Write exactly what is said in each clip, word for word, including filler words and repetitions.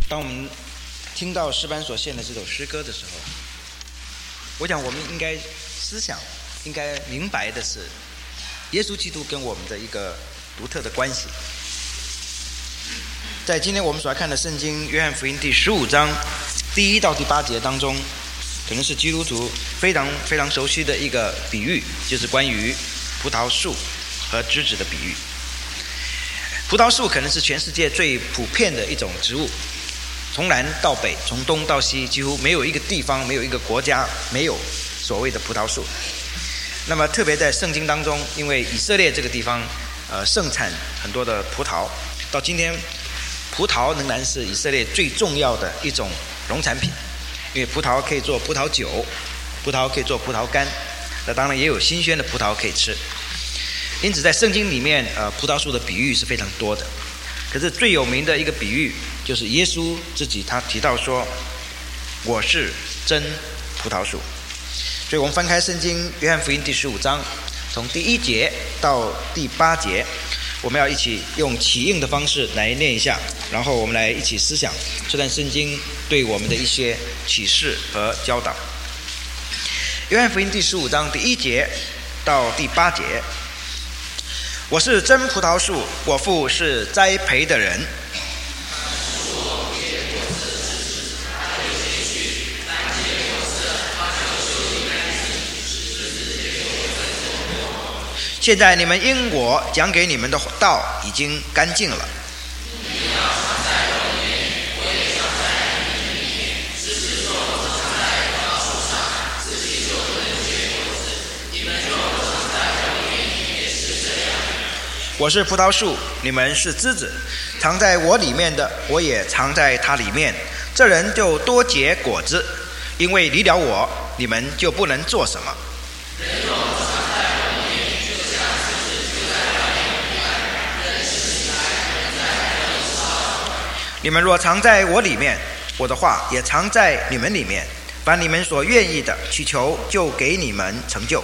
当我们听到诗班所献的这首诗歌的时候，我想我们应该思想应该明白的是耶稣基督跟我们的一个独特的关系。在今天我们所要看的圣经约翰福音第十五章第一到第八节当中，可能是基督徒非常非常熟悉的一个比喻，就是关于葡萄树和枝子的比喻。葡萄树可能是全世界最普遍的一种植物，从南到北，从东到西，几乎没有一个地方，没有一个国家没有所谓的葡萄树。那么特别在圣经当中，因为以色列这个地方呃盛产很多的葡萄，到今天葡萄仍然是以色列最重要的一种农产品，因为葡萄可以做葡萄酒，葡萄可以做葡萄干，那当然也有新鲜的葡萄可以吃。因此在圣经里面呃葡萄树的比喻是非常多的，可是最有名的一个比喻就是耶稣自己他提到说，我是真葡萄树。所以我们翻开圣经约翰福音第十五章，从第一节到第八节，我们要一起用起应的方式来念一下，然后我们来一起思想这段圣经对我们的一些启示和教导。约翰福音第十五章第一节到第八节，我是真葡萄树，我父是栽培的人。现在你们因我讲给你们的道已经干净了。我是葡萄树，你们是枝子，藏在我里面的，我也藏在他里面。这人就多结果子，因为离了我，你们就不能做什么。你们若藏在我里面，我的话也藏在你们里面。凡你们所愿意的，祈求就给你们成就。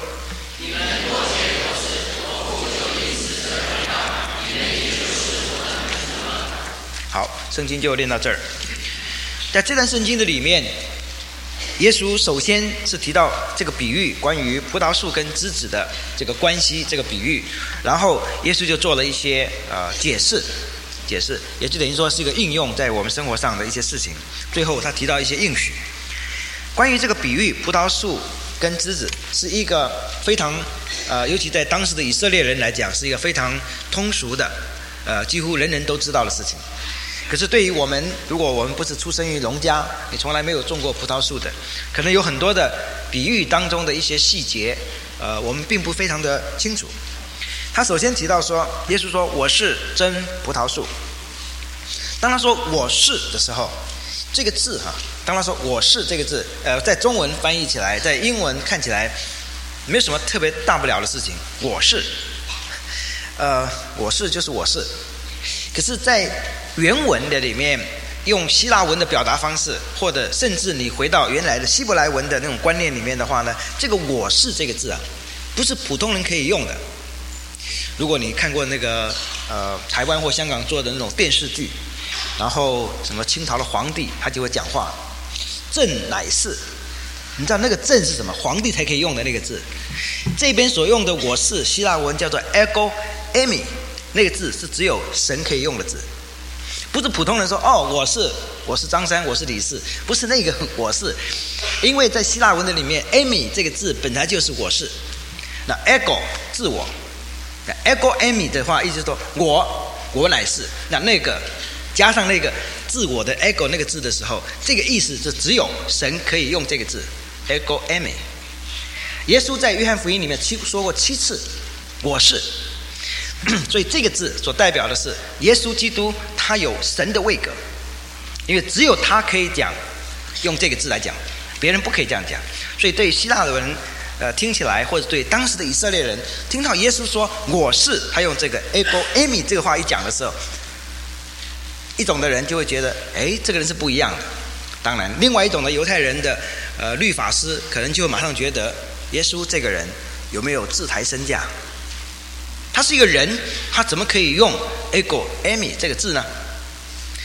好，圣经就念到这儿。在这段圣经的里面，耶稣首先是提到这个比喻，关于葡萄树跟枝子的这个关系，这个比喻，然后耶稣就做了一些呃解释，解释也就等于说是一个应用在我们生活上的一些事情。最后他提到一些应许，关于这个比喻，葡萄树跟枝子是一个非常呃，尤其在当时的以色列人来讲，是一个非常通俗的，呃，几乎人人都知道的事情。可是对于我们，如果我们不是出生于农家，你从来没有种过葡萄树的，可能有很多的比喻当中的一些细节，呃，我们并不非常的清楚。他首先提到说，耶稣说我是真葡萄树。当他说我是的时候，这个字哈，当他说我是这个字，呃，在中文翻译起来，在英文看起来没有什么特别大不了的事情，我是，呃，我是就是我是。可是在原文的里面，用希腊文的表达方式，或者甚至你回到原来的希伯来文的那种观念里面的话呢，这个我是这个字啊，不是普通人可以用的。如果你看过那个呃台湾或香港做的那种电视剧，然后什么清朝的皇帝他就会讲话，朕乃是，你知道那个朕是什么？皇帝才可以用的那个字。这边所用的我是希腊文叫做 ego eimi， 那个字是只有神可以用的字，不是普通人说哦我是我是张三我是李四，不是那个我是，因为在希腊文的里面 eimi 这个字本来就是我是。那 ego 自我，那 ego eimi 的话意思是说我我乃是，那那个加上那个自我的 ego 那个字的时候，这个意思是只有神可以用这个字 ego eimi。 耶稣在约翰福音里面七说过七次我是，所以这个字所代表的是耶稣基督他有神的位格，因为只有他可以讲用这个字来讲，别人不可以这样讲。所以对希腊人呃听起来，或者对当时的以色列人听到耶稣说我是，他用这个 ego eimi 这个话一讲的时候，一种的人就会觉得哎这个人是不一样的。当然另外一种的犹太人的呃律法师可能就会马上觉得耶稣这个人有没有自抬身价，他是一个人，他怎么可以用 ego eimi 这个字呢？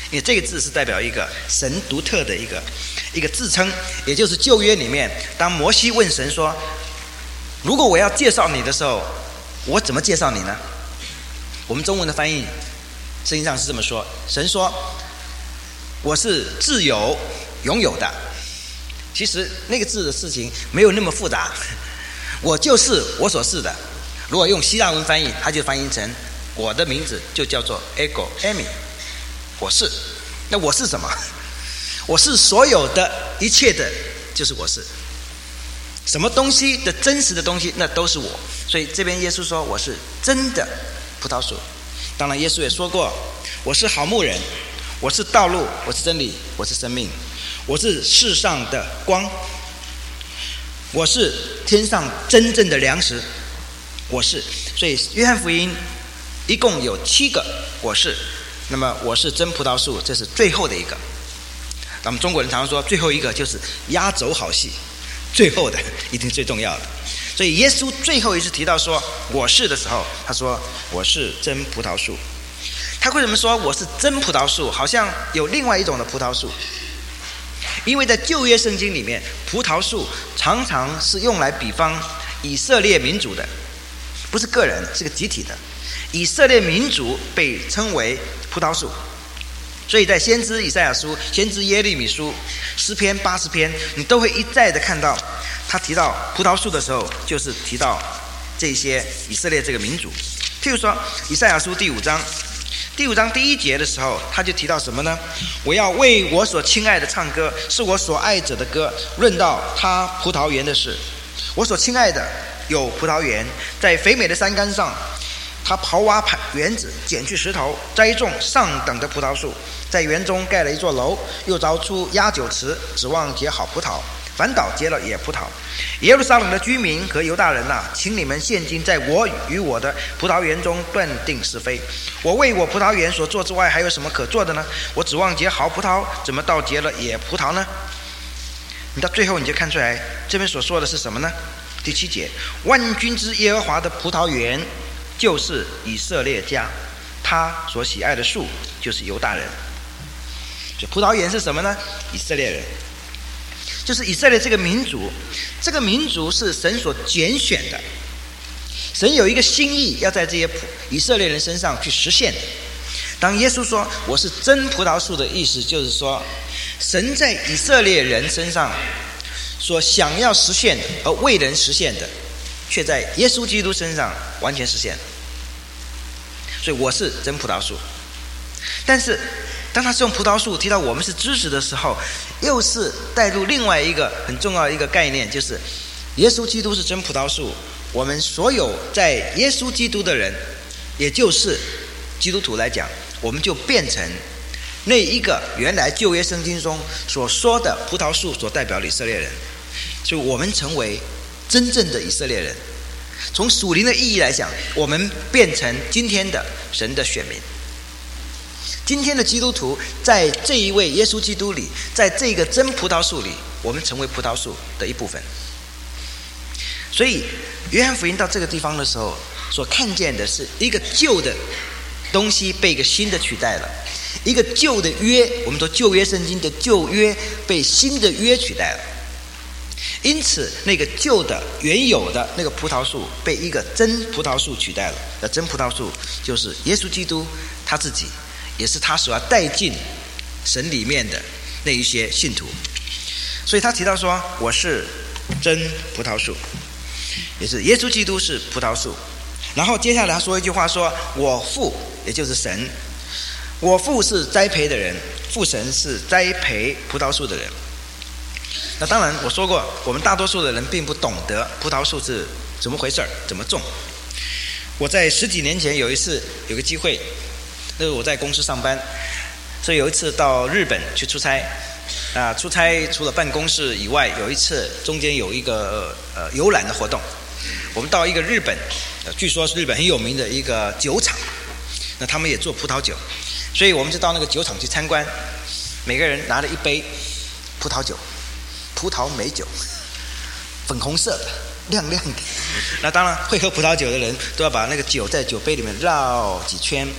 因为这个字是代表一个神独特的一个一个自称，也就是旧约里面，当摩西问神说，如果我要介绍你的时候，我怎么介绍你呢？我们中文的翻译圣经上是这么说，神说我是自有拥有的。其实那个字的事情没有那么复杂，我就是我所是的。如果用希腊文翻译，它就翻译成我的名字就叫做 ego eimi， 我是。那我是什么？我是所有的一切的，就是我是。什么东西的真实的东西，那都是我。所以这边耶稣说我是真的葡萄树。当然耶稣也说过，我是好牧人，我是道路，我是真理，我是生命，我是世上的光，我是天上真正的粮食，我是。所以约翰福音一共有七个我是，那么我是真葡萄树，这是最后的一个。咱们中国人常常说最后一个就是压轴好戏，最后的一定最重要的。所以耶稣最后一次提到说我是的时候，他说我是真葡萄树。他为什么说我是真葡萄树？好像有另外一种的葡萄树，因为在旧约圣经里面，葡萄树常常是用来比方以色列民族的，不是个人，是个集体的。以色列民族被称为葡萄树，所以在先知以赛亚书、先知耶利米书、诗篇八十篇，你都会一再的看到他提到葡萄树的时候，就是提到这些以色列这个民族。譬如说以赛亚书第五章第五章第一节的时候，他就提到什么呢？我要为我所亲爱的唱歌，是我所爱者的歌，论到他葡萄园的事。我所亲爱的有葡萄园，在肥美的山冈上，他刨挖园子，捡去石头，栽种上等的葡萄树，在园中盖了一座楼，又凿出压酒池，指望结好葡萄，反倒结了野葡萄。耶路撒冷的居民和犹大人啊，请你们现今在我与我的葡萄园中断定是非。我为我葡萄园所做之外，还有什么可做的呢？我指望结好葡萄，怎么倒结了野葡萄呢？你到最后你就看出来，这边所说的是什么呢？第七节，万军之耶和华的葡萄园就是以色列家，他所喜爱的树就是犹大人。所以葡萄园是什么呢？以色列人，就是以色列这个民族。这个民族是神所拣选的，神有一个心意要在这些以色列人身上去实现。当耶稣说我是真葡萄树的意思，就是说神在以色列人身上所想要实现的而未能实现的，却在耶稣基督身上完全实现。所以我是真葡萄树。但是当他是用葡萄树提到我们是枝子的时候，又是带入另外一个很重要的一个概念，就是耶稣基督是真葡萄树，我们所有在耶稣基督的人，也就是基督徒来讲，我们就变成那一个原来旧约圣经中所说的葡萄树所代表的以色列人。所以我们成为真正的以色列人。从属灵的意义来讲，我们变成今天的神的选民。今天的基督徒在这一位耶稣基督里，在这个真葡萄树里，我们成为葡萄树的一部分。所以约翰福音到这个地方的时候，所看见的是一个旧的东西被一个新的取代了，一个旧的约，我们说旧约圣经的旧约被新的约取代了。因此那个旧的原有的那个葡萄树被一个真葡萄树取代了。那真葡萄树就是耶稣基督他自己，也是他所要带进神里面的那一些信徒。所以他提到说我是真葡萄树，也是耶稣基督是葡萄树。然后接下来他说一句话，说我父也就是神，我父是栽培的人，父神是栽培葡萄树的人。那当然我说过，我们大多数的人并不懂得葡萄树是怎么回事，怎么种。我在十几年前有一次有个机会，那时候我在公司上班，所以有一次到日本去出差啊，出差除了办公室以外，有一次中间有一个呃游览的活动，我们到一个日本，呃、据说是日本很有名的一个酒厂，那他们也做葡萄酒，所以我们就到那个酒厂去参观，每个人拿了一杯葡萄酒，葡萄美酒，粉红色的，亮亮的。那当然会喝葡萄酒的人都要把那个酒在酒杯里面绕几圈，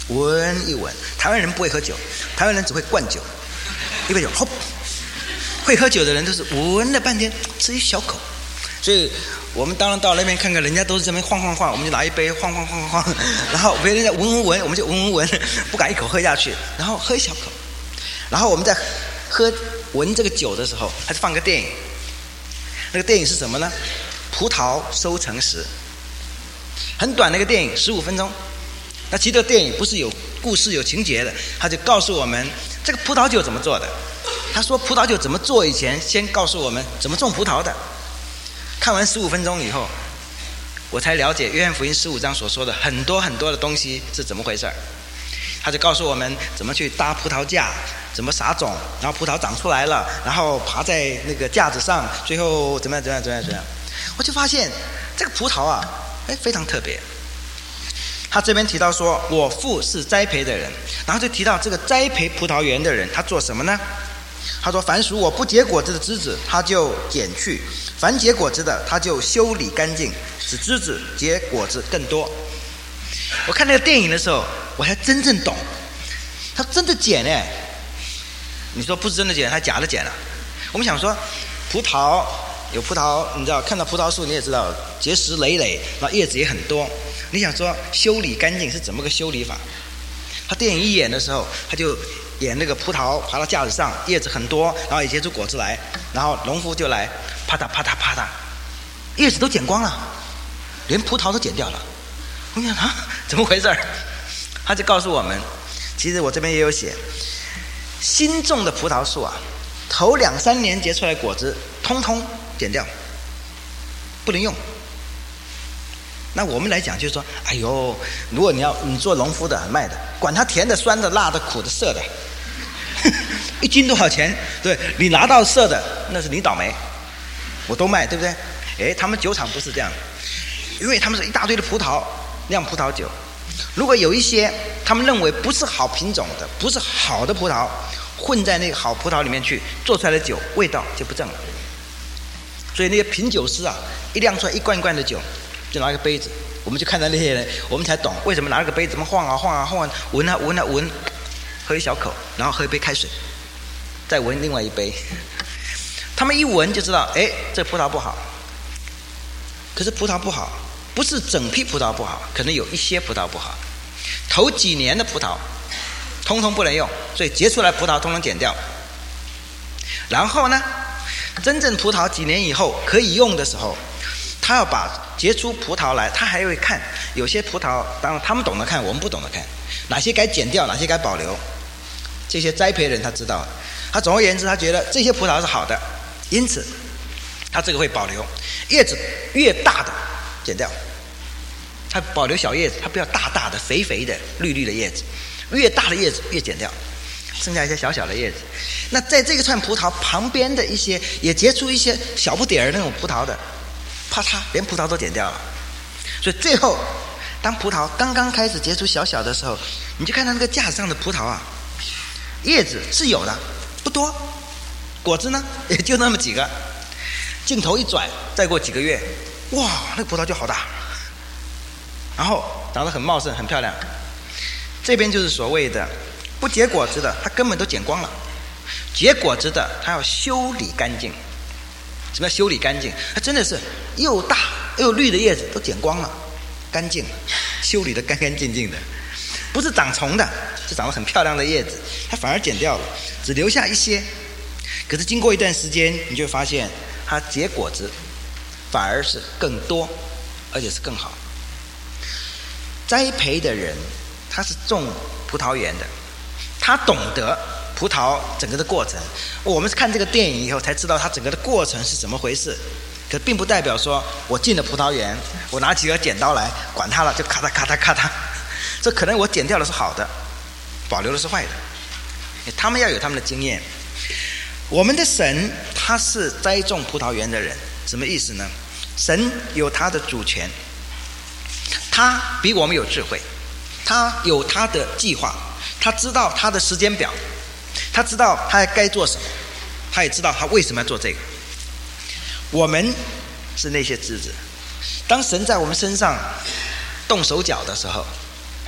闻一闻。台湾人不会喝酒，台湾人只会灌酒，一杯酒吼。会喝酒的人都是闻了半天，吃一小口。所以我们当然到那边看看，人家都是这边晃晃晃，我们就拿一杯晃晃晃晃晃，然后别人在闻闻闻，我们就闻闻闻，不敢一口喝下去，然后喝一小口。然后我们在喝闻这个酒的时候，还是放个电影。那个电影是什么呢？葡萄收成时，很短的一个电影，十五分钟。那其实这个电影不是有故事有情节的，他就告诉我们这个葡萄酒怎么做的。他说葡萄酒怎么做以前，先告诉我们怎么种葡萄的。看完十五分钟以后，我才了解约翰福音十五章所说的很多很多的东西是怎么回事。他就告诉我们怎么去搭葡萄架，怎么撒种，然后葡萄长出来了，然后爬在那个架子上，最后怎么样怎么样怎么样怎么样。我就发现这个葡萄啊，哎，非常特别。他这边提到说，我父是栽培的人，然后就提到这个栽培葡萄园的人，他做什么呢？他说：凡属我不结果子的枝子，他就剪去；凡结果子的，他就修理干净，使枝子结果子更多。我看那个电影的时候，我才真正懂，他真的剪哎！你说不是真的剪，他假的剪了。我们想说，葡萄有葡萄，你知道，看到葡萄树你也知道，结实累累，然后叶子也很多。你想说修理干净是怎么个修理法？他电影一演的时候，他就演那个葡萄爬到架子上，叶子很多，然后也结出果子来，然后农夫就来啪嗒啪嗒啪嗒，叶子都剪光了，连葡萄都剪掉了。我想啊，怎么回事？他就告诉我们，其实我这边也有写，新种的葡萄树啊，头两三年结出来果子，通通剪掉，不能用。那我们来讲就是说，哎呦，如果你要你做农夫的卖的，管它甜的、酸的、辣的、苦的、涩的，一斤多少钱？对，你拿到涩的，那是你倒霉，我都卖，对不对？哎，他们酒厂不是这样，因为他们是一大堆的葡萄酿葡萄酒，如果有一些他们认为不是好品种的，不是好的葡萄，混在那个好葡萄里面去做出来的酒，味道就不正了。所以那些品酒师啊，一酿出来一罐一罐的酒，就拿一个杯子，我们就看到那些人，我们才懂为什么拿了个杯子怎么晃啊晃啊晃啊，闻啊闻啊闻，喝一小口，然后喝一杯开水，再闻另外一杯。他们一闻就知道，哎，这葡萄不好。可是葡萄不好，不是整批葡萄不好，可能有一些葡萄不好。头几年的葡萄，通通不能用，所以结出来葡萄通通剪掉。然后呢，真正葡萄几年以后可以用的时候，他要把结出葡萄来，他还会看有些葡萄，当然他们懂得看，我们不懂得看，哪些该剪掉，哪些该保留。这些栽培人他知道，他总而言之，他觉得这些葡萄是好的，因此他这个会保留。叶子越大的剪掉，他保留小叶子，他不要大大的、肥肥的、绿绿的叶子，越大的叶子越剪掉，剩下一些小小的叶子。那在这个串葡萄旁边的一些也结出一些小不点儿那种葡萄的，啪嚓，连葡萄都剪掉了。所以最后，当葡萄刚刚开始结出小小的时候，你就看到那个架子上的葡萄啊，叶子是有的，不多，果子呢也就那么几个。镜头一转，再过几个月，哇，那个葡萄就好大，然后长得很茂盛，很漂亮。这边就是所谓的不结果子的，它根本都剪光了；结果子的，它要修理干净。什么叫修理干净？它真的是又大又绿的叶子都剪光了，干净了，修理得干干净净的，不是长虫的，是长得很漂亮的叶子，它反而剪掉了，只留下一些。可是经过一段时间，你就会发现它结果子反而是更多，而且是更好。栽培的人他是种葡萄园的，他懂得葡萄整个的过程。我们看这个电影以后才知道它整个的过程是怎么回事，可并不代表说我进了葡萄园，我拿起个剪刀来管它了，就咔嗒咔嗒咔嗒，这可能我剪掉的是好的，保留的是坏的。他们要有他们的经验。我们的神他是栽种葡萄园的人，什么意思呢？神有他的主权，他比我们有智慧，他有他的计划，他知道他的时间表，他知道他该做什么，他也知道他为什么要做这个。我们是那些枝子，当神在我们身上动手脚的时候，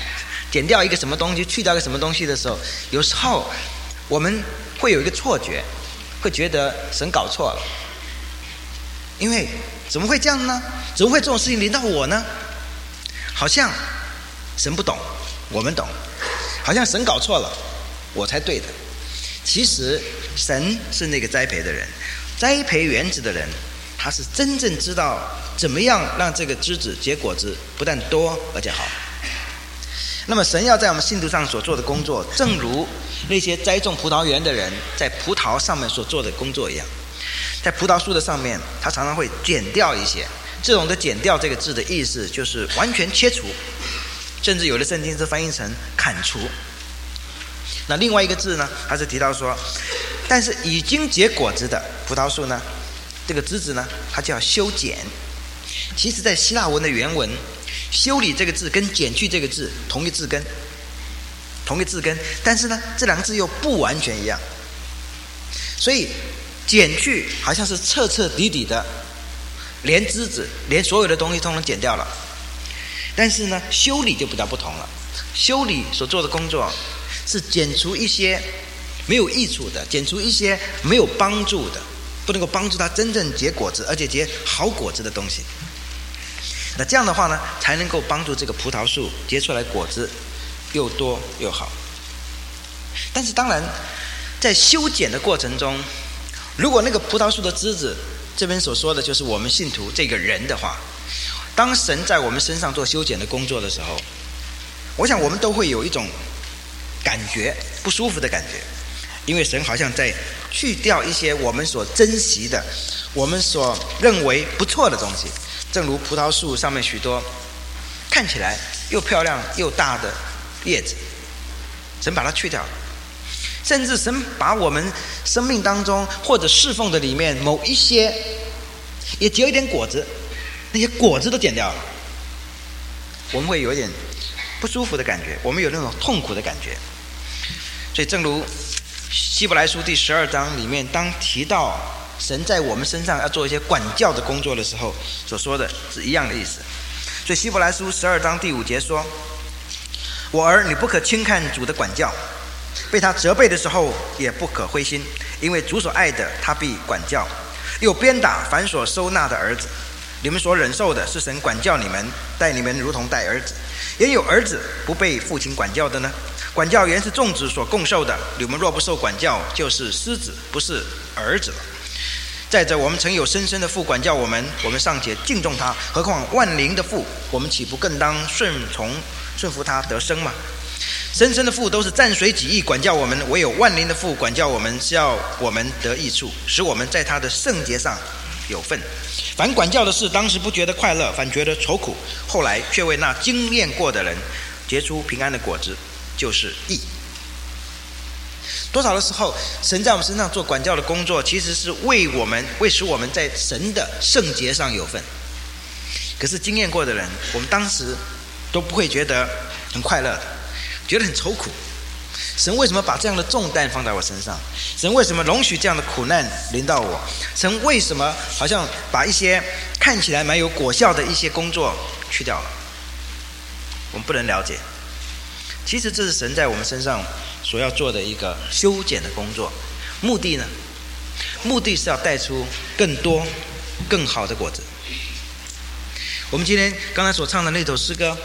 剪掉一个什么东西，去掉一个什么东西的时候，有时候我们会有一个错觉，会觉得神搞错了。因为怎么会这样呢？怎么会这种事情临到我呢？好像神不懂，我们懂，好像神搞错了，我才对的。其实神是那个栽培的人，栽培园子的人，他是真正知道怎么样让这个枝子结果子不但多而且好。那么神要在我们信徒上所做的工作，正如那些栽种葡萄园的人在葡萄上面所做的工作一样。在葡萄树的上面，他常常会剪掉一些，这种的剪掉这个字的意思就是完全切除，甚至有的圣经是翻译成砍除。那另外一个字呢，它是提到说，但是已经结果子的葡萄树呢，这个枝子呢，它叫修剪。其实在希腊文的原文，修理这个字跟剪去这个字同一字根，同一字根，但是呢，这两个字又不完全一样。所以剪去好像是彻彻底底的，连枝子连所有的东西通通剪掉了。但是呢，修理就比较不同了。修理所做的工作是剪除一些没有益处的，剪除一些没有帮助的，不能够帮助它真正结果子而且结好果子的东西。那这样的话呢，才能够帮助这个葡萄树结出来果子又多又好。但是当然在修剪的过程中，如果那个葡萄树的枝子，这边所说的就是我们信徒这个人的话，当神在我们身上做修剪的工作的时候，我想我们都会有一种感觉，不舒服的感觉，因为神好像在去掉一些我们所珍惜的，我们所认为不错的东西。正如葡萄树上面许多看起来又漂亮又大的叶子，神把它去掉了。甚至神把我们生命当中或者侍奉的里面某一些也结一点果子，那些果子都剪掉了，我们会有一点不舒服的感觉，我们有那种痛苦的感觉。所以正如希伯来书第十二章里面当提到神在我们身上要做一些管教的工作的时候所说的是一样的意思。所以希伯来书十二章第五节说，我儿，你不可轻看主的管教，被他责备的时候也不可灰心，因为主所爱的他必管教，又鞭打凡所收纳的儿子。你们所忍受的是神管教你们，待你们如同待儿子。也有儿子不被父亲管教的呢，管教原是众子所共受的，你们若不受管教，就是私子，不是儿子了。再者，我们曾有深深的父管教我们，我们尚且敬重他，何况万灵的父，我们岂不更当顺从顺服他得生吗？深深的父都是暂随己意管教我们，唯有万灵的父管教我们，是要我们得益处，使我们在他的圣洁上有份。凡管教的事，当时不觉得快乐，反觉得愁苦，后来却为那经验过的人结出平安的果子，就是义。多少的时候，神在我们身上做管教的工作，其实是为我们，为使我们在神的圣洁上有份。可是经验过的人，我们当时都不会觉得很快乐的，觉得很愁苦。神为什么把这样的重担放在我身上？神为什么容许这样的苦难临到我？神为什么好像把一些看起来蛮有果效的一些工作去掉了？我们不能了解。其实这是神在我们身上所要做的一个修剪的工作，目的呢？目的是要带出更多更好的果子。我们今天刚才所唱的那首诗歌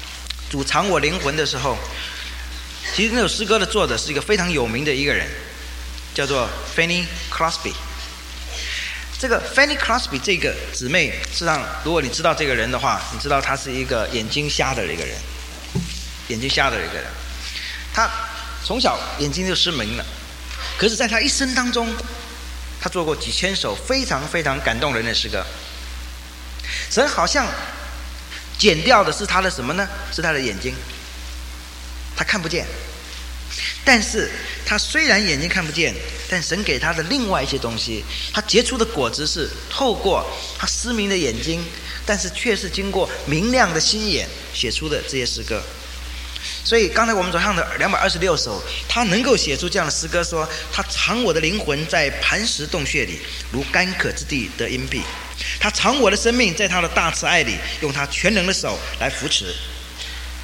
《主尝我灵魂》的时候，其实那首诗歌的作者是一个非常有名的一个人，叫做 Fanny Crosby。 这个 Fanny Crosby 这个姊妹，事实上如果你知道这个人的话，你知道她是一个眼睛瞎的一个人，眼睛瞎的一个人。她从小眼睛就失明了，可是在她一生当中，她做过几千首非常非常感动人的诗歌。神好像剪掉的是她的什么呢？是她的眼睛，她看不见。但是她虽然眼睛看不见，但神给她的另外一些东西，她结出的果子是透过她失明的眼睛，但是却是经过明亮的心眼写出的这些诗歌。所以刚才我们所唱的两百二十六首，他能够写出这样的诗歌，说他藏我的灵魂在磐石洞穴里，如干渴之地得荫蔽。他藏我的生命在他的大慈爱里，用他全能的手来扶持。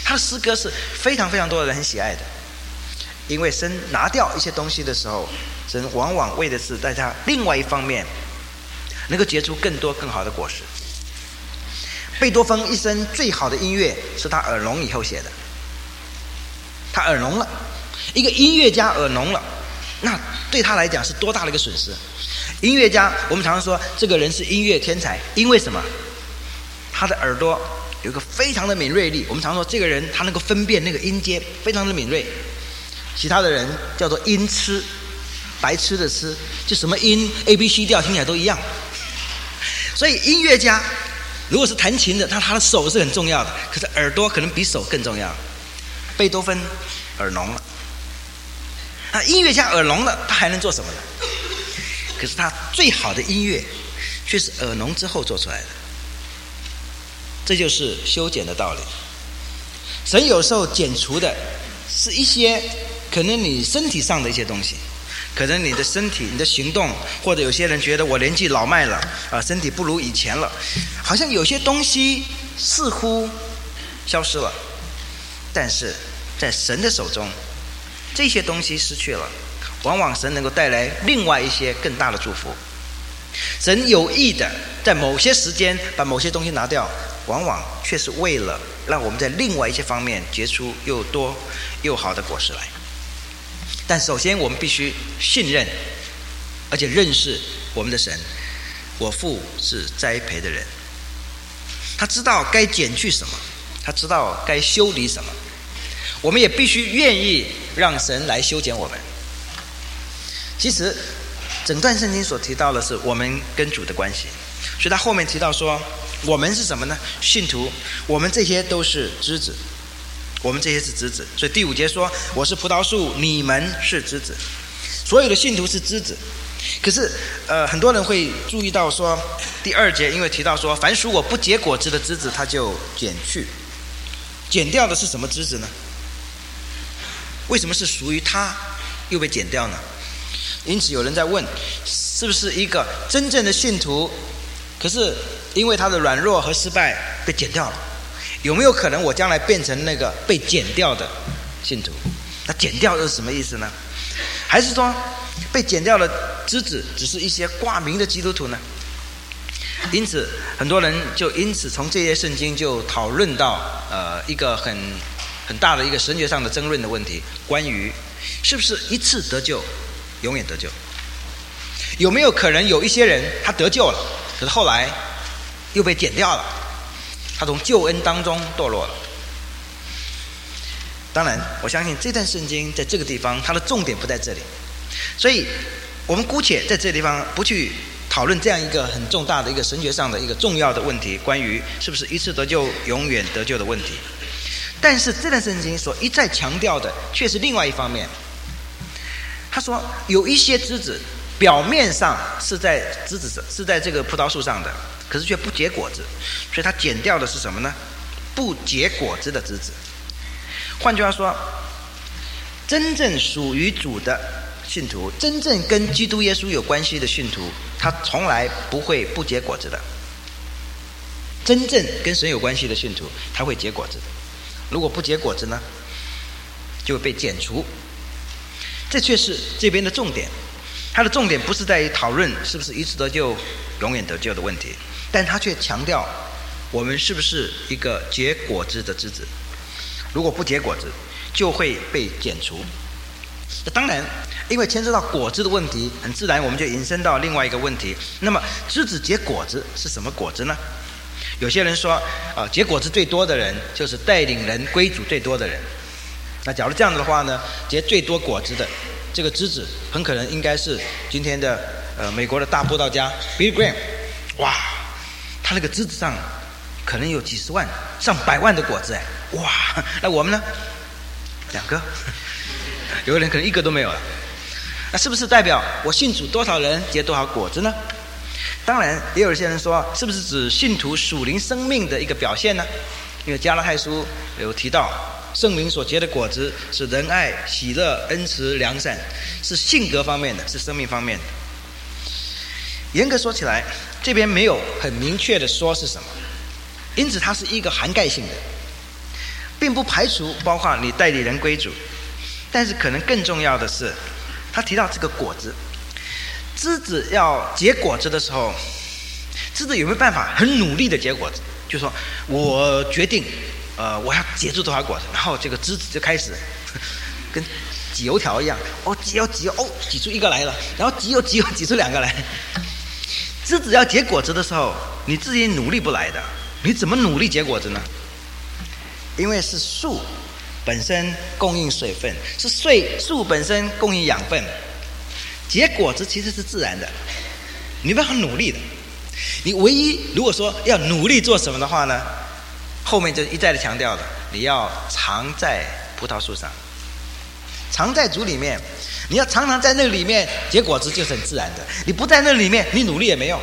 他的诗歌是非常非常多的人很喜爱的，因为神拿掉一些东西的时候，神往往为的是在他另外一方面能够结出更多更好的果实。贝多芬一生最好的音乐是他耳聋以后写的，他耳聋了，一个音乐家耳聋了，那对他来讲是多大的一个损失。音乐家我们常常说这个人是音乐天才，因为什么？他的耳朵有一个非常的敏锐力，我们常说这个人他能够分辨那个音阶非常的敏锐。其他的人叫做音痴，白痴的痴，就什么音 A B C 调听起来都一样。所以音乐家如果是弹琴的，他他的手是很重要的，可是耳朵可能比手更重要。贝多芬耳聋了，那音乐家耳聋了，他还能做什么呢？可是他最好的音乐却是耳聋之后做出来的。这就是修剪的道理。神有时候剪除的是一些可能你身体上的一些东西，可能你的身体你的行动，或者有些人觉得我年纪老迈了啊，身体不如以前了，好像有些东西似乎消失了，但是在神的手中这些东西失去了，往往神能够带来另外一些更大的祝福。神有意的在某些时间把某些东西拿掉，往往却是为了让我们在另外一些方面结出又多又好的果实来。但首先我们必须信任而且认识我们的神，我父是栽培的人，他知道该减去什么，他知道该修理什么，我们也必须愿意让神来修剪我们。其实整段圣经所提到的是我们跟主的关系，所以他后面提到说我们是什么呢？信徒，我们这些都是枝子，我们这些是枝子。所以第五节说我是葡萄树，你们是枝子，所有的信徒是枝子。可是呃，很多人会注意到说第二节因为提到说凡属我不结果子的枝子他就剪去，剪掉的是什么枝子呢？为什么是属于他又被剪掉呢？因此有人在问，是不是一个真正的信徒，可是因为他的软弱和失败被剪掉了，有没有可能我将来变成那个被剪掉的信徒？那剪掉又是什么意思呢？还是说被剪掉的枝子只是一些挂名的基督徒呢？因此很多人就因此从这些圣经就讨论到呃一个很很大的一个神学上的争论的问题，关于是不是一次得救永远得救？有没有可能有一些人他得救了，可是后来又被剪掉了，他从救恩当中堕落了？当然我相信这段圣经在这个地方它的重点不在这里，所以我们姑且在这个地方不去讨论这样一个很重大的一个神学上的一个重要的问题，关于是不是一次得救永远得救的问题。但是这段圣经所一再强调的却是另外一方面。他说有一些枝子表面上是在枝子上是在这个葡萄树上的，可是却不结果子，所以他剪掉的是什么呢？不结果子的枝子。换句话说，真正属于主的信徒，真正跟基督耶稣有关系的信徒，他从来不会不结果子的。真正跟神有关系的信徒，他会结果子的。如果不结果子呢，就会被剪除。这却是这边的重点，它的重点不是在于讨论是不是一次得救永远得救的问题，但他却强调我们是不是一个结果子的枝子。如果不结果子就会被剪除。当然因为牵涉到果子的问题，很自然我们就引申到另外一个问题，那么枝子结果子是什么果子呢？有些人说、呃、结果子最多的人就是带领人归主最多的人。那假如这样子的话呢，结最多果子的这个枝子很可能应该是今天的呃美国的大布道家 Billy Graham。 哇，他那个枝子上可能有几十万上百万的果子哎，哇！那我们呢？两个，有的人可能一个都没有了。那是不是代表我信主多少人结多少果子呢？当然也有一些人说，是不是指信徒属灵生命的一个表现呢？因为加拉太书有提到圣灵所结的果子是仁爱、喜乐、恩慈、良善，是性格方面的，是生命方面的。严格说起来，这边没有很明确的说是什么，因此它是一个涵盖性的， 并不排除包括你代理人归主，但是可能更重要的是，他提到这个果子，枝子要结果子的时候，枝子有没有办法很努力的结果子？就说我决定，呃，我要结出多少果子，然后这个枝子就开始跟挤油条一样，哦，挤哦挤哦，挤出一个来了，然后挤哦挤哦，挤出两个来。枝子要结果子的时候，你自己努力不来的，你怎么努力结果子呢？因为是树本身供应水分，是水树本身供应养分，结果子其实是自然的，你没办法努力的。你唯一如果说要努力做什么的话呢，后面就一再的强调了，你要藏在葡萄树上，藏在主里面，你要常常在那里面，结果子就是很自然的。你不在那里面，你努力也没用。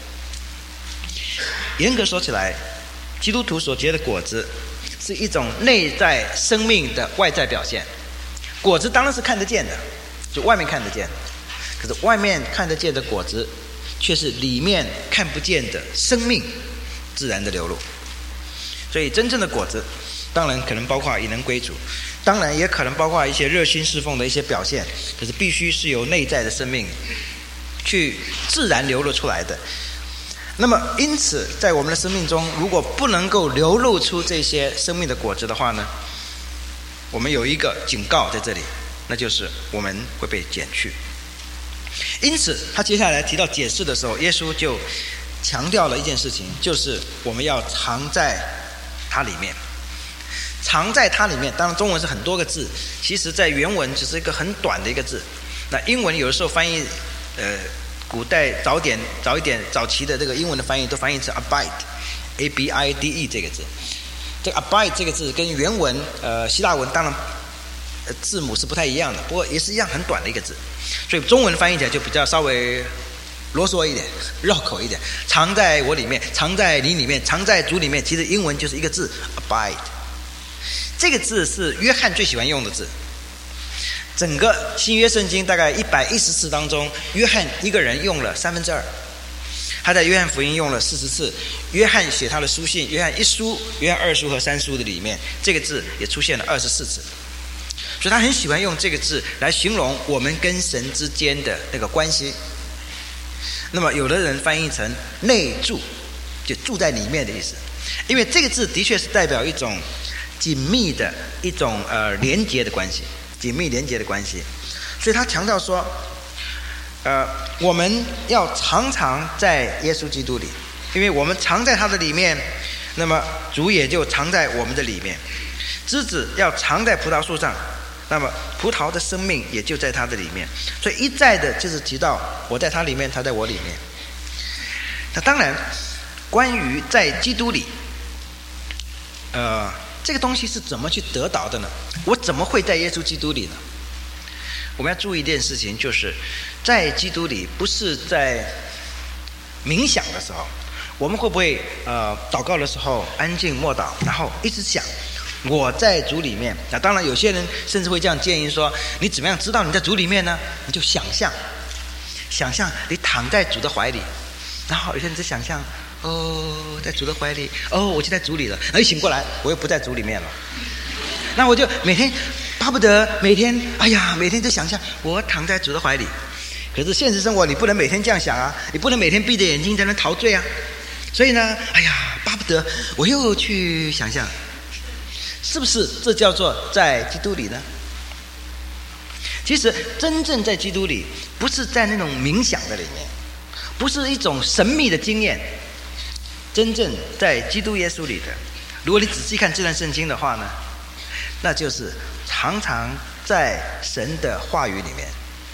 严格说起来，基督徒所结的果子是一种内在生命的外在表现。果子当然是看得见的，就外面看得见，可是外面看得见的果子却是里面看不见的生命自然的流露。所以真正的果子当然可能包括以能归主，当然也可能包括一些热心侍奉的一些表现，可是必须是由内在的生命去自然流露出来的。那么因此在我们的生命中，如果不能够流露出这些生命的果子的话呢，我们有一个警告在这里，那就是我们会被剪去。因此他接下来提到解释的时候，耶稣就强调了一件事情，就是我们要藏在它里面。藏在它里面，当然中文是很多个字，其实在原文只是一个很短的一个字。那英文有的时候翻译呃古代早点早一点早期的这个英文的翻译都翻译成 abide A B I D E 这个字。这个 abide 这个字跟原文呃希腊文当然呃字母是不太一样的，不过也是一样很短的一个字，所以中文翻译起来就比较稍微啰嗦一点，绕口一点。藏在我里面，藏在你里面，藏在主里面，其实英文就是一个字 abide。这个字是约翰最喜欢用的字，整个新约圣经大概一百一十次当中，约翰一个人用了三分之二。他在约翰福音用了四十次，约翰写他的书信，约翰一书、约翰二书和三书的里面，这个字也出现了二十四次。所以他很喜欢用这个字来形容我们跟神之间的那个关系。那么有的人翻译成内住，就住在里面的意思，因为这个字的确是代表一种紧密的一种呃连结的关系，紧密连结的关系。所以他强调说，呃，我们要常常在耶稣基督里，因为我们常在他的里面，那么主也就常在我们的里面。枝子要常在葡萄树上，那么葡萄的生命也就在他的里面。所以一再的就是提到我在他里面，他在我里面。那当然关于在基督里呃这个东西是怎么去得到的呢？我怎么会在耶稣基督里呢？我们要注意一件事情，就是在基督里不是在冥想的时候，我们会不会呃祷告的时候安静默祷，然后一直想我在主里面。那当然有些人甚至会这样建议说，你怎么样知道你在主里面呢？你就想象想象你躺在主的怀里，然后有些人就想象哦，在主的怀里，哦，我就在主里了。然后一醒过来，我又不在主里面了。那我就每天巴不得每天，哎呀，每天就想象我躺在主的怀里。可是现实生活你不能每天这样想啊，你不能每天闭着眼睛在那陶醉啊。所以呢，哎呀，巴不得我又去想象，是不是这叫做在基督里呢？其实真正在基督里，不是在那种冥想的里面，不是一种神秘的经验。真正在基督耶稣里的，如果你仔细看这段圣经的话呢，那就是常常在神的话语里面，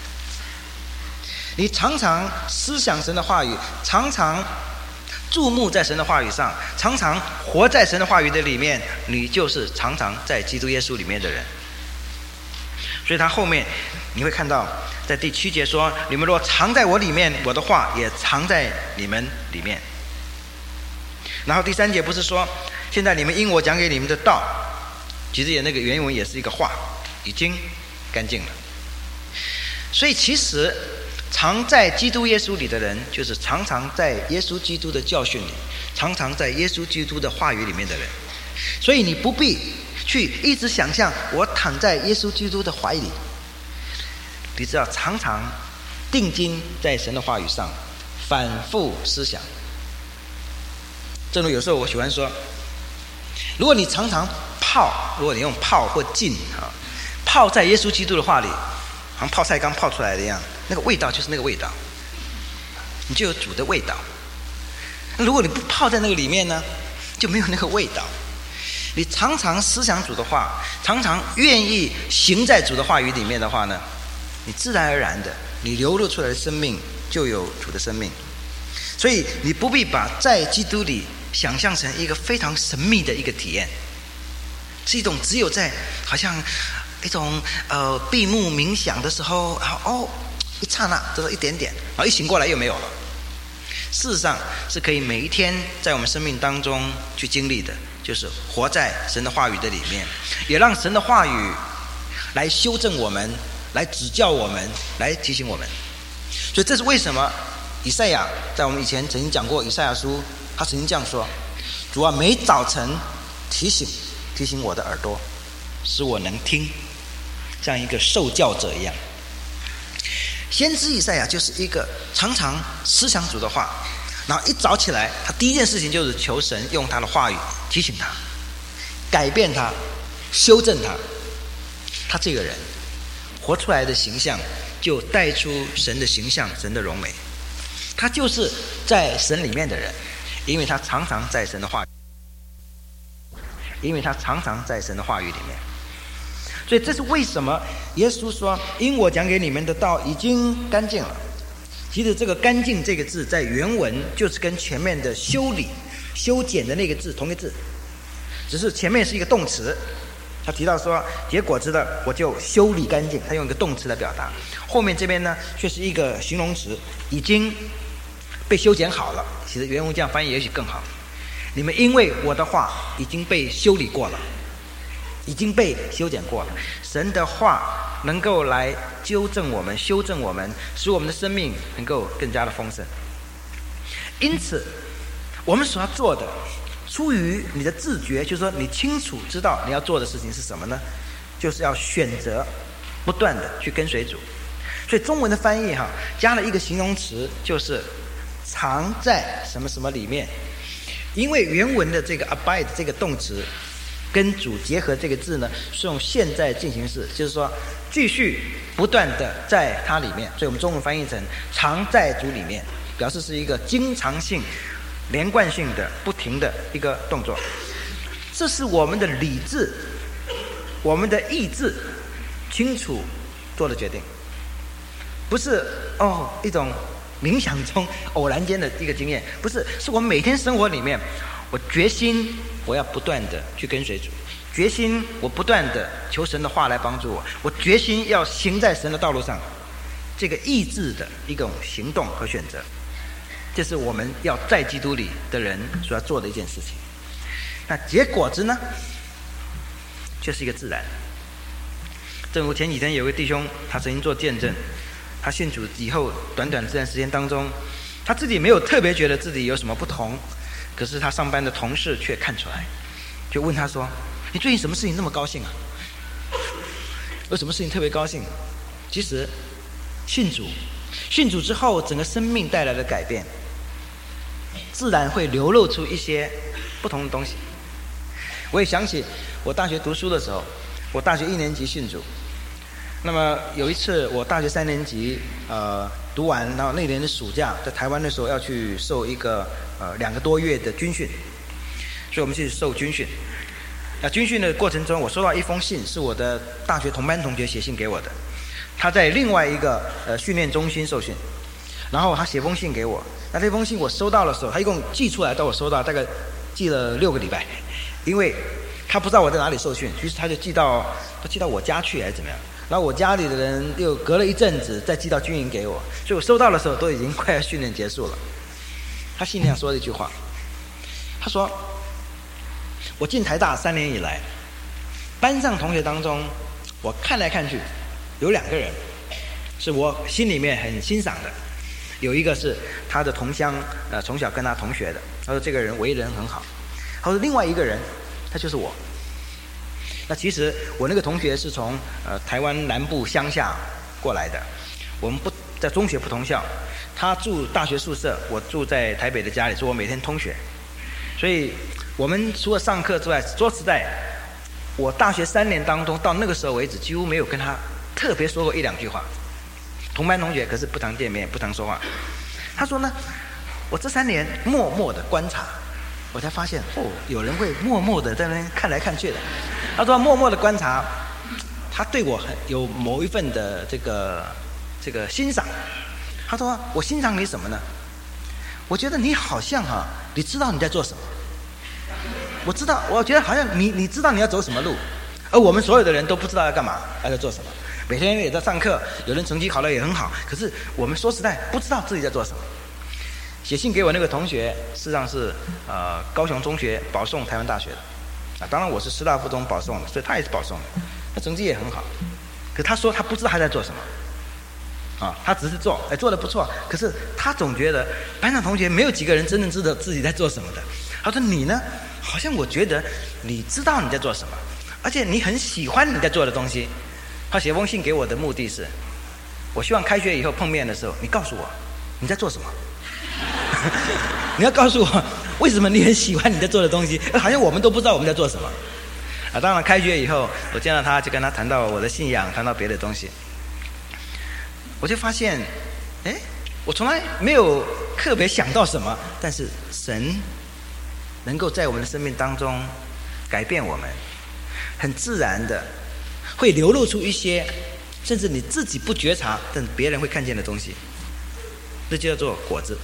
你常常思想神的话语，常常注目在神的话语上，常常活在神的话语的里面，你就是常常在基督耶稣里面的人。所以他后面你会看到在第七节说，你们若藏在我里面，我的话也藏在你们里面。然后第三节不是说，现在你们因我讲给你们的道，其实也那个原文也是一个话，已经干净了。所以其实常在基督耶稣里的人，就是常常在耶稣基督的教训里，常常在耶稣基督的话语里面的人。所以你不必去一直想象我躺在耶稣基督的怀里。你知道，常常定睛在神的话语上，反复思想。正如有时候我喜欢说，如果你常常泡，如果你用泡或浸啊，泡在耶稣基督的话里，好像泡菜刚泡出来的一样，那个味道就是那个味道，你就有主的味道。如果你不泡在那个里面呢，就没有那个味道。你常常思想主的话，常常愿意行在主的话语里面的话呢，你自然而然的，你流露出来的生命就有主的生命。所以你不必把在基督里想象成一个非常神秘的一个体验，是一种只有在好像一种呃闭目冥想的时候，然后哦一刹那，就是一点点，然后一醒过来又没有了。事实上是可以每一天在我们生命当中去经历的，就是活在神的话语的里面，也让神的话语来修正我们，来指教我们，来提醒我们。所以这是为什么以赛亚在我们以前曾经讲过以赛亚书，他曾经这样说：主啊，每早晨提醒提醒我的耳朵，使我能听，像一个受教者一样。先知以赛亚就是一个常常思想主的话，然后一早起来，他第一件事情就是求神用他的话语提醒他，改变他，修正他。他这个人活出来的形象就带出神的形象，神的荣美。他就是在神里面的人，因为他常常在神的话语，因为他常常在神的话语里面。所以这是为什么耶稣说：因我讲给你们的道已经干净了。其实这个干净这个字在原文就是跟前面的修理修剪的那个字同一个字，只是前面是一个动词，他提到说结果子的我就修理干净，他用一个动词来表达。后面这边呢却是一个形容词，已经被修剪好了。其实原文这样翻译也许更好，你们因为我的话已经被修理过了，已经被修剪过了。神的话能够来纠正我们，修正我们，使我们的生命能够更加的丰盛。因此我们所要做的，出于你的自觉，就是说你清楚知道你要做的事情是什么呢？就是要选择不断的去跟随主。所以中文的翻译哈，加了一个形容词，就是藏在什么什么里面。因为原文的这个 abide 这个动词跟主结合这个字呢，是用现在进行式，就是说继续不断的在它里面，所以我们中文翻译成常在主里面，表示是一个经常性连贯性的不停的一个动作。这是我们的理智，我们的意志清楚做的决定，不是哦一种冥想中偶然间的一个经验，不是，是我们每天生活里面，我决心我要不断的去跟随主，决心我不断的求神的话来帮助我，我决心要行在神的道路上，这个意志的一种行动和选择，这是我们要在基督里的人所要做的一件事情。那结果子呢，却是一个自然。正如前几天有位弟兄，他曾经做见证，他信主以后短短这段时间当中，他自己没有特别觉得自己有什么不同，可是他上班的同事却看出来，就问他说：你最近什么事情那么高兴啊？有什么事情特别高兴？其实信主信主之后，整个生命带来的改变，自然会流露出一些不同的东西。我也想起我大学读书的时候，我大学一年级信主，那么有一次我大学三年级呃读完，然后那年的暑假在台湾的时候要去受一个呃两个多月的军训，所以我们去受军训。那军训的过程中，我收到一封信，是我的大学同班同学写信给我的，他在另外一个呃训练中心受训，然后他写封信给我。那这封信我收到的时候，他一共寄出来到我收到大概寄了六个礼拜，因为他不知道我在哪里受训，于是他就寄到他寄到我家去还是怎么样。然后我家里的人又隔了一阵子再寄到军营给我，所以我收到的时候都已经快要训练结束了。他信里上说了一句话，他说：我进台大三年以来，班上同学当中，我看来看去有两个人是我心里面很欣赏的，有一个是他的同乡，呃，从小跟他同学的，他说这个人为人很好。他说另外一个人，他就是我。 那其实我那个同学是从呃台湾南部乡下过来的，我们不在中学不同校，他住大学宿舍，我住在台北的家里，所以我每天通学。所以我们除了上课之外，说实在，我大学三年当中到那个时候为止，几乎没有跟他特别说过一两句话。同班同学，可是不常见面，不常说话。他说呢，我这三年默默的观察，我才发现哦，有人会默默的在那边看来看去的。他说默默的观察，他对我很有某一份的这个这个欣赏。他说我欣赏你什么呢？我觉得你好像哈、啊，你知道你在做什么。我知道，我觉得好像你你知道你要走什么路，而我们所有的人都不知道要干嘛，要在做什么。每天也在上课，有人成绩考得也很好，可是我们说实在不知道自己在做什么。写信给我那个同学，事实上是呃高雄中学保送台湾大学的，啊，当然我是师大附中保送的，所以他也是保送的，他成绩也很好。可他说他不知道他在做什么，啊，他只是做，哎，做得不错，可是他总觉得班上同学没有几个人真正知道自己在做什么的。他说你呢，好像我觉得你知道你在做什么，而且你很喜欢你在做的东西。他写封信给我的目的是，我希望开学以后碰面的时候，你告诉我你在做什么。你要告诉我为什么你很喜欢你在做的东西，好像我们都不知道我们在做什么。啊，当然开学以后，我见到他就跟他谈到我的信仰，谈到别的东西，我就发现，哎，我从来没有特别想到什么，但是神能够在我们的生命当中改变我们，很自然的会流露出一些甚至你自己不觉察但别人会看见的东西，这就叫做果子。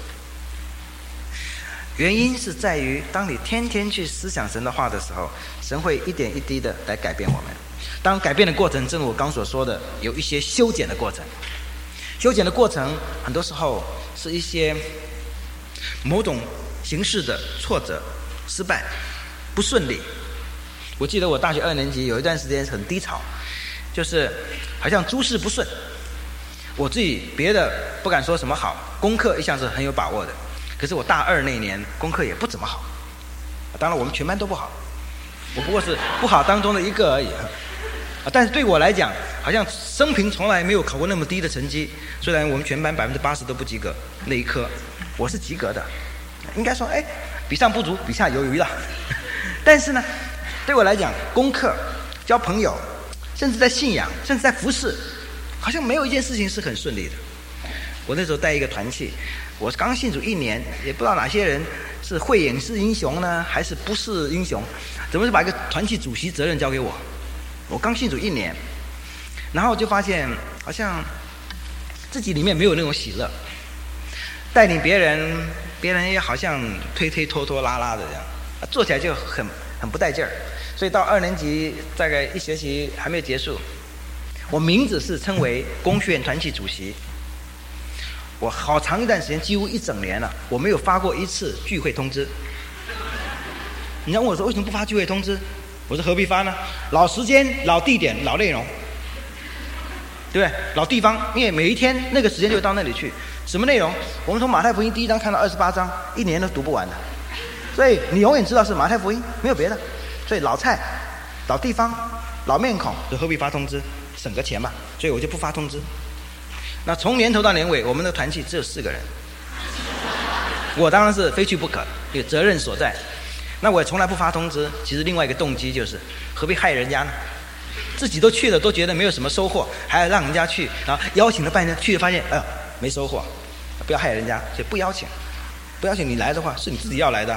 原因是在于当你天天去思想神的话的时候，神会一点一滴的来改变我们。当改变的过程正如我刚所说的，有一些修剪的过程。修剪的过程很多时候是一些某种形式的挫折、失败、不顺利。我记得我大学二年级有一段时间很低潮，就是好像诸事不顺。我自己别的不敢说什么好，功课一向是很有把握的，可是我大二那年功课也不怎么好。当然我们全班都不好，我不过是不好当中的一个而已。但是对我来讲，好像生平从来没有考过那么低的成绩。虽然我们全班百分之八十都不及格，那一科我是及格的，应该说哎，比上不足，比下有余了。但是呢，对我来讲，功课、交朋友，甚至在信仰，甚至在服事，好像没有一件事情是很顺利的。我那时候带一个团契，我刚信主一年，也不知道哪些人是慧眼是英雄呢，还是不是英雄，怎么就把一个团契主席责任交给我？我刚信主一年，然后就发现好像自己里面没有那种喜乐，带领别人，别人也好像推推拖拖拉拉的这样，做起来就很很不带劲儿。所以到二年级大概一学期还没有结束，我名字是称为工学院团契主席。我好长一段时间，几乎一整年了，我没有发过一次聚会通知。你要问我说为什么不发聚会通知？我说何必发呢？老时间、老地点、老内容，对不对？老地方，因为每一天那个时间就到那里去。什么内容？我们从马太福音第一章看到二十八章，一年都读不完的。所以你永远知道是马太福音，没有别的。所以老菜、老地方、老面孔，就何必发通知？省个钱吧。所以我就不发通知。那从年头到年尾，我们的团契只有四个人，我当然是非去不可，有责任所在。那我也从来不发通知，其实另外一个动机就是何必害人家呢？自己都去了，都觉得没有什么收获，还要让人家去，然后邀请了半天，去了发现，哎呦，没收获，不要害人家，所以不邀请。不邀请你来的话，是你自己要来的。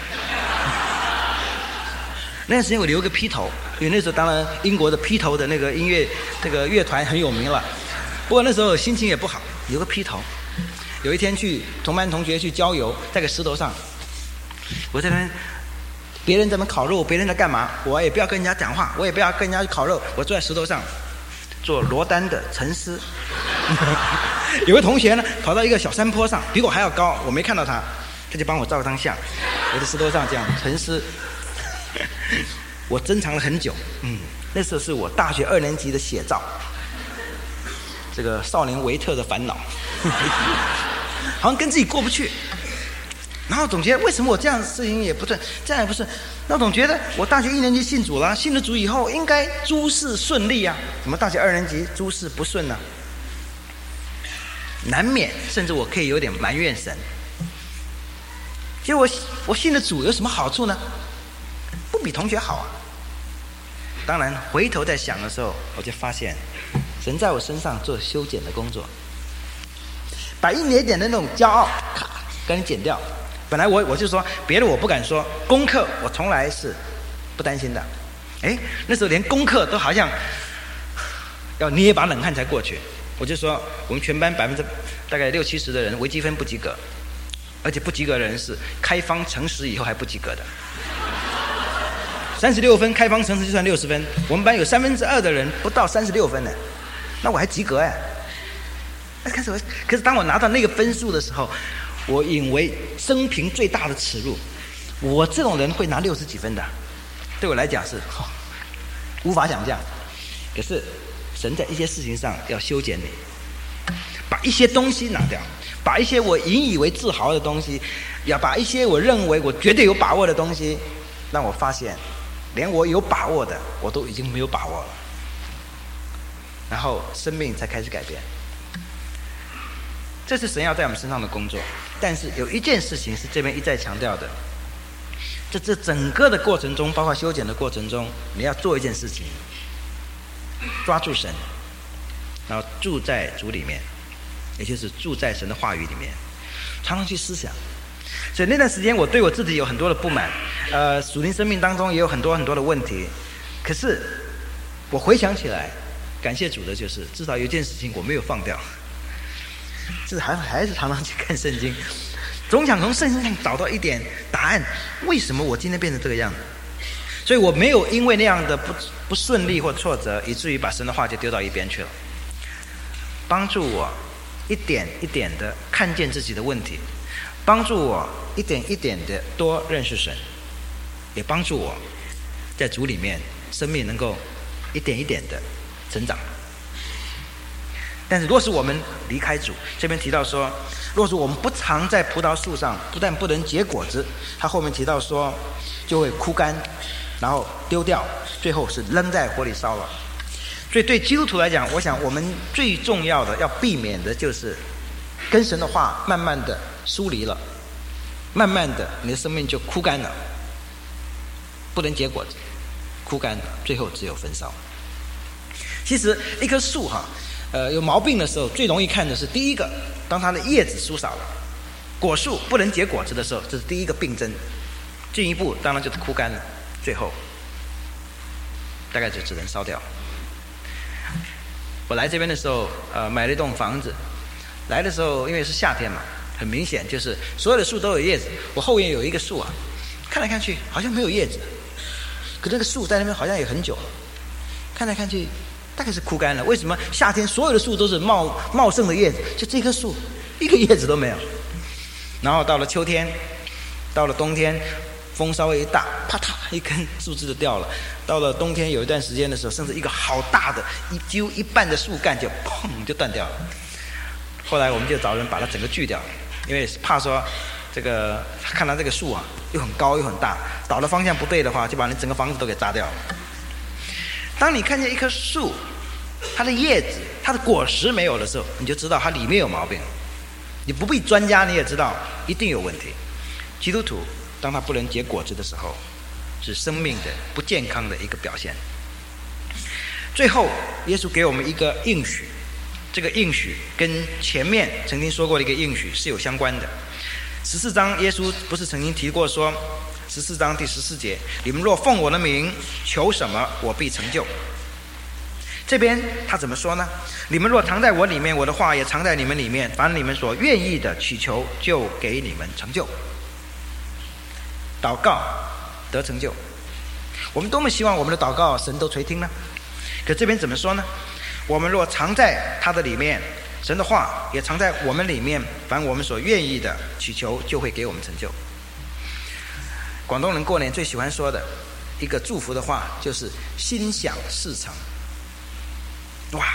那段时间我留个披头，因为那时候当然英国的披头的那个音乐这个乐团很有名了。不过那时候心情也不好，留个披头。有一天去同班同学去郊游，在个石头上，我在那边。别人在那烤肉，别人在干嘛？我也不要跟人家讲话，我也不要跟人家去烤肉。我坐在石头上做罗丹的沉思。有个同学呢，跑到一个小山坡上，比我还要高，我没看到他，他就帮我照张相。我在石头上这样沉思，我珍藏了很久。嗯，那时候是我大学二年级的写照，这个少年维特的烦恼，好像跟自己过不去。 然后总觉得为什么我这样的事情也不对，这样也不顺，那总觉得我大学一年级信主了，信了主以后应该诸事顺利啊，怎么大学二年级诸事不顺呢？难免，甚至我可以有点埋怨神。其实我我信了主有什么好处呢？不比同学好啊。当然，回头在想的时候，我就发现，神在我身上做修剪的工作，把一点点的那种骄傲，咔，给你剪掉。本来我我就说别的我不敢说，功课我从来是不担心的。哎，那时候连功课都好像要捏一把冷汗才过去。我就说我们全班百分之大概六七十的人微积分不及格，而且不及格的人是开方程式以后还不及格的。三十六分开方程式就算六十分，我们班有三分之二的人不到三十六分呢，那我还及格哎。那开始我，可是当我拿到那个分数的时候，我引为生平最大的耻辱。我这种人会拿六十几分的，对我来讲是、哦、无法想象。可是神在一些事情上要修剪你，把一些东西拿掉，把一些我引以为自豪的东西，要把一些我认为我绝对有把握的东西，让我发现连我有把握的我都已经没有把握了，然后生命才开始改变。这是神要在我们身上的工作。但是有一件事情是这边一再强调的，在这整个的过程中，包括修剪的过程中，你要做一件事情，抓住神，然后住在主里面，也就是住在神的话语里面，常常去思想。所以那段时间我对我自己有很多的不满，呃，属灵生命当中也有很多很多的问题。可是我回想起来，感谢主的就是至少有一件事情我没有放掉，就是还还是常常去看圣经，总想从圣经上找到一点答案，为什么我今天变成这个样子？所以我没有因为那样的不不顺利或挫折，以至于把神的话就丢到一边去了。帮助我一点一点的看见自己的问题，帮助我一点一点的多认识神，也帮助我在主里面生命能够一点一点的成长。但是若是我们离开主，这边提到说，若是我们不常在葡萄树上，不但不能结果子，他后面提到说就会枯干，然后丢掉，最后是扔在火里烧了。所以对基督徒来讲，我想我们最重要的要避免的就是跟神的话慢慢的疏离了，慢慢的你的生命就枯干了，不能结果子，枯干了，最后只有焚烧。其实一棵树哈，呃，有毛病的时候，最容易看的是第一个，当它的叶子疏少了，果树不能结果子的时候，这是第一个病症。进一步当然就是枯干了，最后大概就只能烧掉。我来这边的时候，呃，买了一栋房子。来的时候，因为是夏天嘛，很明显就是所有的树都有叶子。我后院有一个树啊，看来看去好像没有叶子，可那个树在那边好像也很久了，看来看去大概是枯干了。为什么夏天所有的树都是茂茂盛的叶子，就这棵树一个叶子都没有？然后到了秋天，到了冬天，风稍微一大，啪嗒一根树枝就掉了。到了冬天有一段时间的时候，甚至一个好大的一几乎一半的树干就砰就断掉了。后来我们就找人把它整个锯掉，因为怕说这个看到这个树啊又很高又很大，倒的方向不对的话，就把你整个房子都给砸掉了。当你看见一棵树，它的叶子、它的果实没有的时候，你就知道它里面有毛病。你不必专家，你也知道一定有问题。基督徒当他不能结果子的时候，是生命的不健康的一个表现。最后，耶稣给我们一个应许，这个应许跟前面曾经说过的一个应许是有相关的。十四章，耶稣不是曾经提过说，十四章第十四节，你们若奉我的名求什么，我必成就。这边他怎么说呢？你们若藏在我里面，我的话也藏在你们里面，凡你们所愿意的祈求，就给你们成就。祷告得成就，我们多么希望我们的祷告神都垂听呢？可这边怎么说呢？我们若藏在他的里面，神的话也藏在我们里面，凡我们所愿意的祈求，就会给我们成就。广东人过年最喜欢说的一个祝福的话，就是心想事成。哇，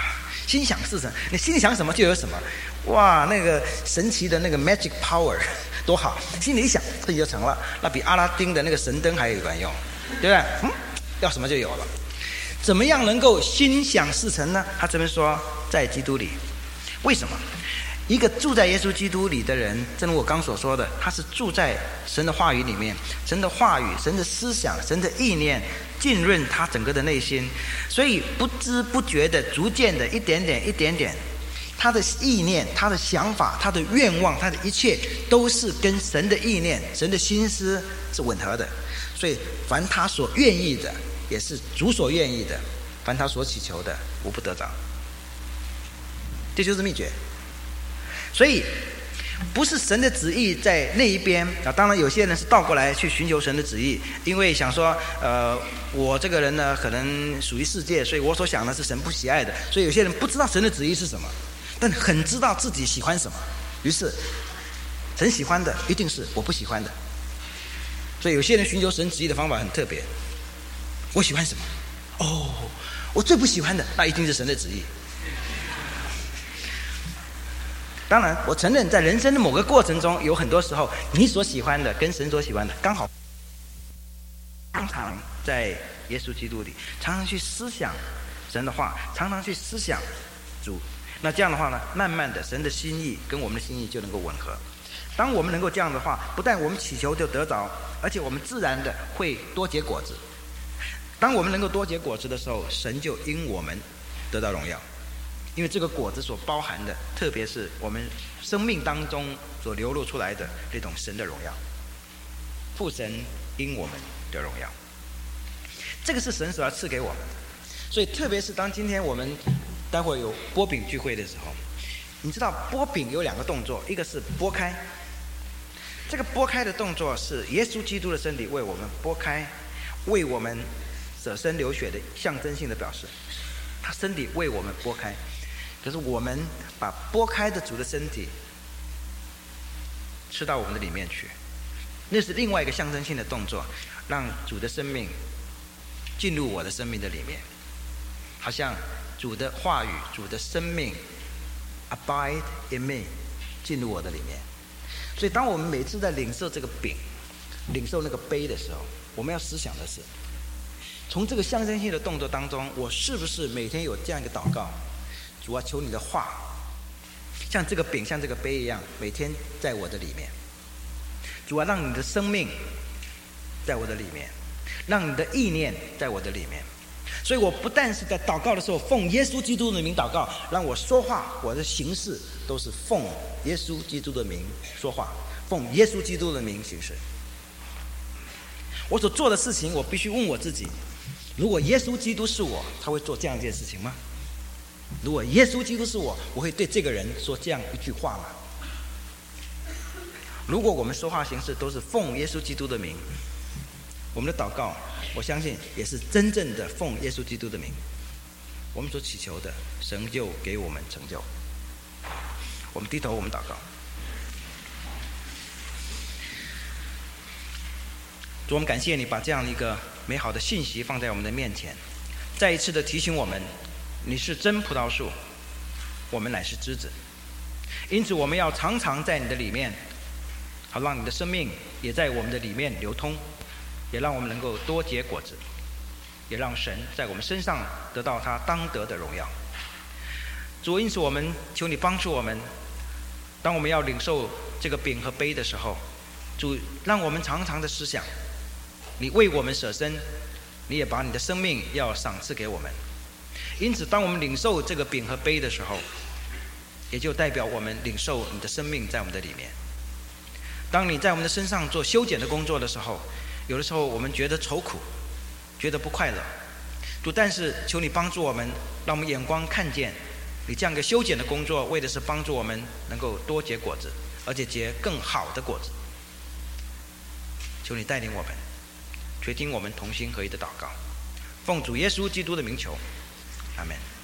心想事成，你心里想什么就有什么。哇，那个神奇的那个 magic power 多好，心里一想事情就成了，那比阿拉丁的那个神灯还有管用，对不对？嗯，要什么就有了。怎么样能够心想事成呢？他这边说在基督里。为什么？一个住在耶稣基督里的人，正如我刚所说的，他是住在神的话语里面，神的话语、神的思想、神的意念浸润他整个的内心，所以不知不觉的、逐渐的、一点点、一点点，他的意念、他的想法、他的愿望、他的一切，都是跟神的意念、神的心思是吻合的。所以，凡他所愿意的，也是主所愿意的；凡他所祈求的，无不得着。这就是秘诀。所以不是神的旨意在那一边啊，当然有些人是倒过来去寻求神的旨意，因为想说呃，我这个人呢可能属于世界，所以我所想的是神不喜爱的，所以有些人不知道神的旨意是什么，但很知道自己喜欢什么，于是神喜欢的一定是我不喜欢的。所以有些人寻求神旨意的方法很特别，我喜欢什么？哦，我最不喜欢的那一定是神的旨意。当然我承认在人生的某个过程中，有很多时候你所喜欢的跟神所喜欢的刚好常常在耶稣基督里，常常去思想神的话，常常去思想主，那这样的话呢，慢慢的神的心意跟我们的心意就能够吻合。当我们能够这样的话，不但我们祈求就得着，而且我们自然的会多结果子。当我们能够多结果子的时候，神就因我们得到荣耀，因为这个果子所包含的，特别是我们生命当中所流露出来的这种神的荣耀，父神因我们的荣耀，这个是神所要赐给我们的。所以特别是当今天我们待会有拨饼聚会的时候，你知道拨饼有两个动作，一个是拨开，这个拨开的动作是耶稣基督的身体为我们拨开，为我们舍身流血的象征性的表示，他身体为我们拨开。可是我们把拨开的主的身体吃到我们的里面去，那是另外一个象征性的动作，让主的生命进入我的生命的里面，好像主的话语、主的生命 abide in me 进入我的里面。所以当我们每次在领受这个饼、领受那个杯的时候，我们要思想的是，从这个象征性的动作当中，我是不是每天有这样一个祷告，主啊，求你的话像这个饼像这个杯一样，每天在我的里面。主啊，让你的生命在我的里面，让你的意念在我的里面。所以我不但是在祷告的时候奉耶稣基督的名祷告，让我说话我的行事都是奉耶稣基督的名说话，奉耶稣基督的名行事。我所做的事情，我必须问我自己，如果耶稣基督是我，他会做这样一件事情吗？如果耶稣基督是我，我会对这个人说这样一句话吗？如果我们说话行事都是奉耶稣基督的名，我们的祷告，我相信也是真正的奉耶稣基督的名，我们所祈求的，神就给我们成就。我们低头，我们祷告。主，我们感谢你把这样一个美好的信息放在我们的面前，再一次的提醒我们，你是真葡萄树，我们乃是枝子。因此我们要常常在你的里面，好让你的生命也在我们的里面流通，也让我们能够多结果子，也让神在我们身上得到他当得的荣耀。主，因此我们求你帮助我们，当我们要领受这个饼和杯的时候，主让我们常常的思想，你为我们舍身，你也把你的生命要赏赐给我们。因此当我们领受这个饼和杯的时候，也就代表我们领受你的生命在我们的里面。当你在我们的身上做修剪的工作的时候，有的时候我们觉得愁苦，觉得不快乐，主，但是求你帮助我们，让我们眼光看见你这样一个修剪的工作，为的是帮助我们能够多结果子，而且结更好的果子。求你带领我们，垂听我们同心合一的祷告，奉主耶稣基督的名求，阿们。